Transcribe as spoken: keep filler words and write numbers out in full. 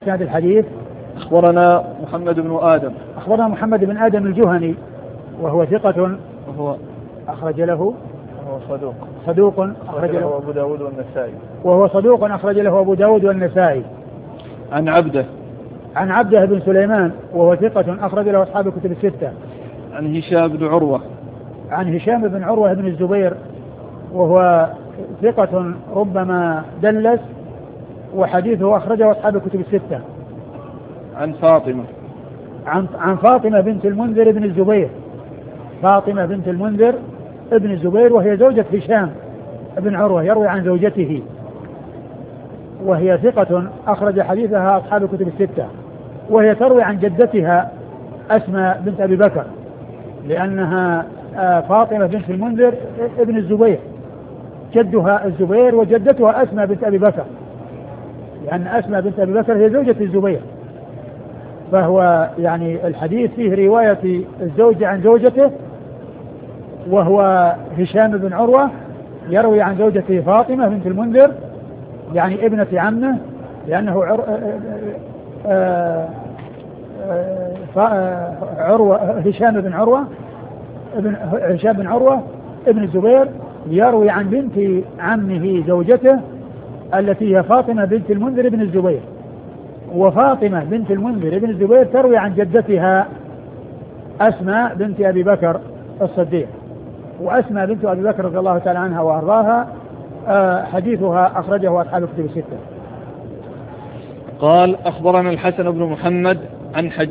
هذا الحديث أخبرنا محمد بن آدم أخبرنا محمد بن آدم الجهني وهو ثقة وهو أخرج له وهو صدوق صدوق أخرج له أبو داود والنسائي وهو صدوق أخرج له أبو داود والنسائي. عن عبده عن عبده بن سليمان وهو ثقة أخرج له أصحاب الكتب الستة. عن هشام بن عروة عن هشام بن عروة بن الزبير وهو ثقة ربما دلس وحديثه أخرجه أصحاب الكتب الستة. عن فاطمة عن عن فاطمة بنت المنذر بن الزبير فاطمة بنت المنذر ابن الزبير وهي زوجة هشام بن عروة يروي عن زوجته وهي ثقة أخرج حديثها أصحاب الكتب الستة. وهي تروي عن جدتها أسماء بنت أبي بكر لأنها فاطمة بنت المنذر ابن الزبير جدها الزبير وجدتها أسماء بنت أبي بكر لأن أسماء بنت أبي بكر هي زوجة الزبير. فهو يعني الحديث فيه رواية الزوج عن زوجته وهو هشام بن عروة يروي عن زوجته فاطمة بنت المنذر يعني ابنة عمه لأنه عر... عروة هشام بن عروة ابن هشام بن عروة ابن الزبير يروي عن بنت عمه زوجته التي هي فاطمة بنت المنذر بن الزبير. وفاطمة بنت المنذر بن الزبير تروي عن جدتها أسماء بنت أبي بكر الصديق. وأسماء بنت أبي بكر رضي الله تعالى عنها وأرضاها حديثها أخرجه أصحاب الكتب الستة. قال أخبرنا الحسن بن محمد عن حج